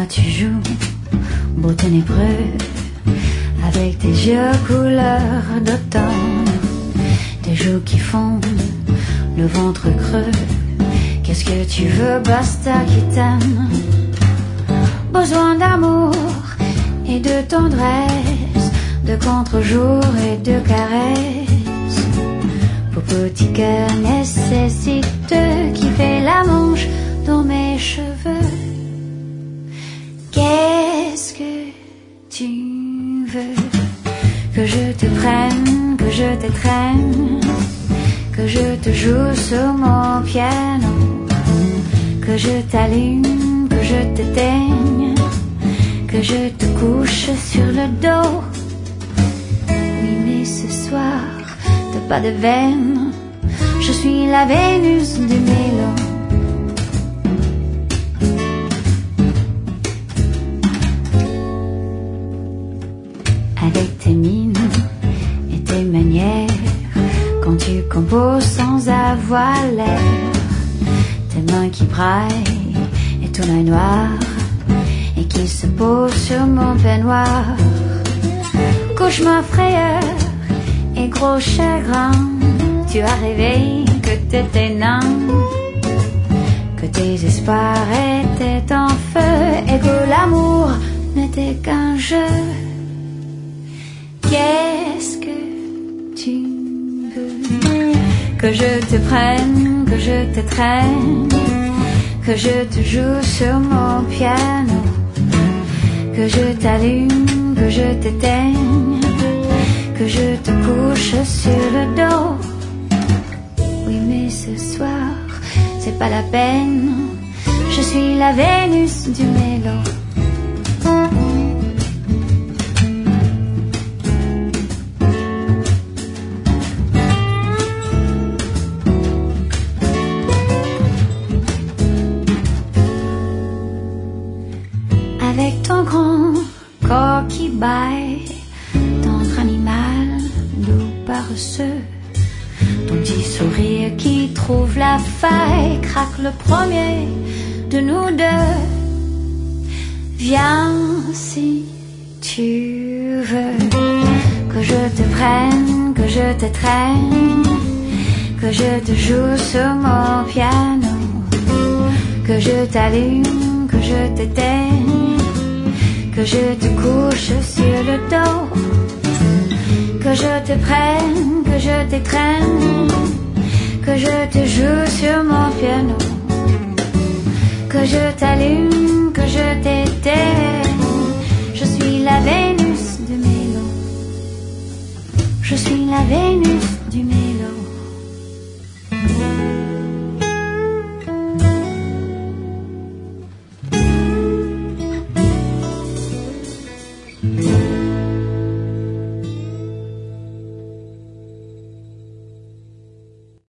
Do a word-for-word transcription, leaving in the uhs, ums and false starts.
tu joues, beau ténébreux, avec tes yeux couleur d'automne, tes joues qui fondent, le ventre creux. Qu'est-ce que tu veux, basta qui t'aime? Besoin d'amour et de tendresse, de contre-jour et de caresses. Pour petit cœur nécessiteux qui fait la manche dans mes cheveux. Qu'est-ce que tu veux? Que je te prenne, que je te traîne, que je te joue sur mon piano, que je t'allume, que je t'éteigne, que je te couche sur le dos. Oui, mais ce soir, t'as pas de veine, je suis la Vénus du mélo. Avec tes mines et tes manières, quand tu composes sans avoir l'air, tes mains qui braillent et ton œil noir, et qui se pose sur mon peignoir. Cauchemar, frayeur et gros chagrin, tu as rêvé que t'étais nain, que tes espoirs étaient en feu, et que l'amour n'était qu'un jeu. Qu'est-ce que tu veux? Que je te prenne, que je te traîne, que je te joue sur mon piano, que je t'allume, que je t'éteigne, que je te couche sur le dos. Oui, mais ce soir, c'est pas la peine, je suis la Vénus du mélo. Avec ton grand corps qui baille, tendre animal, doux paresseux, ton petit sourire qui trouve la faille, craque le premier de nous deux. Viens si tu veux, que je te prenne, que je te traîne, que je te joue sur mon piano, que je t'allume, que je t'éteigne, que je te couche sur le dos, que je te prenne, que je t'étreigne, que je te joue sur mon piano, que je t'allume, que je t'éteigne. Je suis la Vénus